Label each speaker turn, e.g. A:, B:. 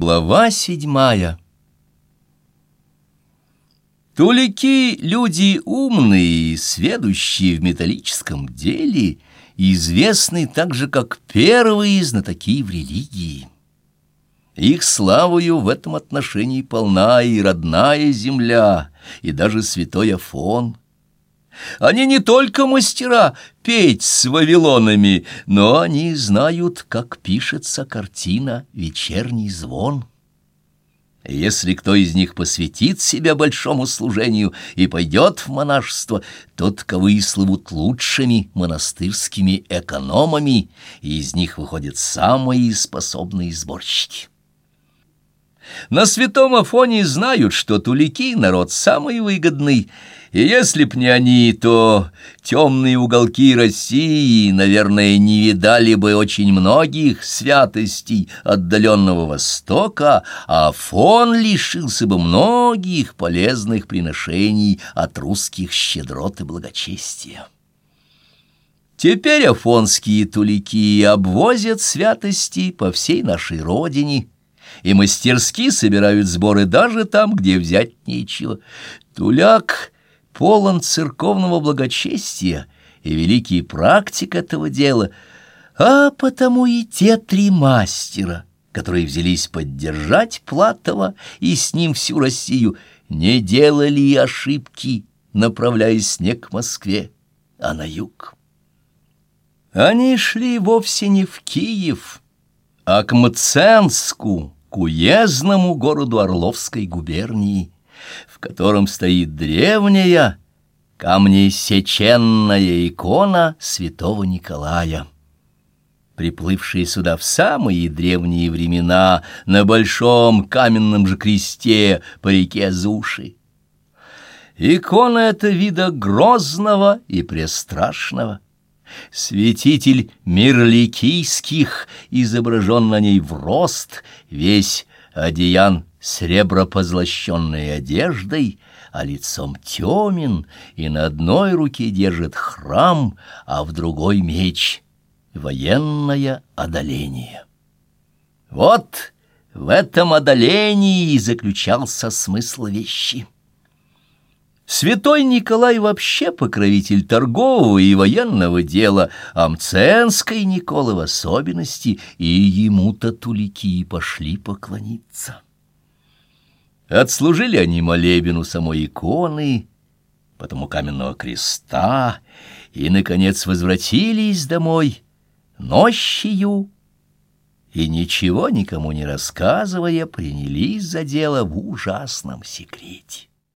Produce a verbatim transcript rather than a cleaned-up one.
A: Глава седьмая. Тулики — люди умные, сведущие в металлическом деле, известны также как первые знатоки в религии. Их славою в этом отношении полна и родная земля, и даже святой Афон. Они не только мастера петь с вавилонами, но они знают, как пишется картина «Вечерний звон». Если кто из них посвятит себя большому служению и пойдет в монашество, то таковые слывут лучшими монастырскими экономами, и из них выходят самые способные сборщики. На святом Афоне знают, что тулики — народ самый выгодный, и если б не они, то темные уголки России, наверное, не видали бы очень многих святостей отдаленного Востока, а Афон лишился бы многих полезных приношений от русских щедрот и благочестия. Теперь афонские тулики обвозят святости по всей нашей родине и мастерски собирают сборы даже там, где взять нечего. Туляк полон церковного благочестия и великий практик этого дела, а потому и те три мастера, которые взялись поддержать Платова и с ним всю Россию, не делали ошибки, направляясь не к Москве, а на юг. Они шли вовсе не в Киев, а к Мценску, к уездному городу Орловской губернии, в котором стоит древняя камнесеченная икона святого Николая, приплывшая сюда в самые древние времена на большом каменном же кресте по реке Зуши. Икона эта вида грозного и престрашного. Святитель Мирликийских изображен на ней в рост, весь одеян сребропозлощенной одеждой, а лицом темен, и на одной руке держит храм, а в другой меч — военное одоление. Вот в этом одолении заключался смысл вещи. Святой Николай вообще покровитель торгового и военного дела, а Мценской Николы в особенности, и ему-то тулики пошли поклониться. Отслужили они молебен у самой иконы, потом у каменного креста, и, наконец, возвратились домой нощью, и, ничего никому не рассказывая, принялись за дело в ужасном секрете.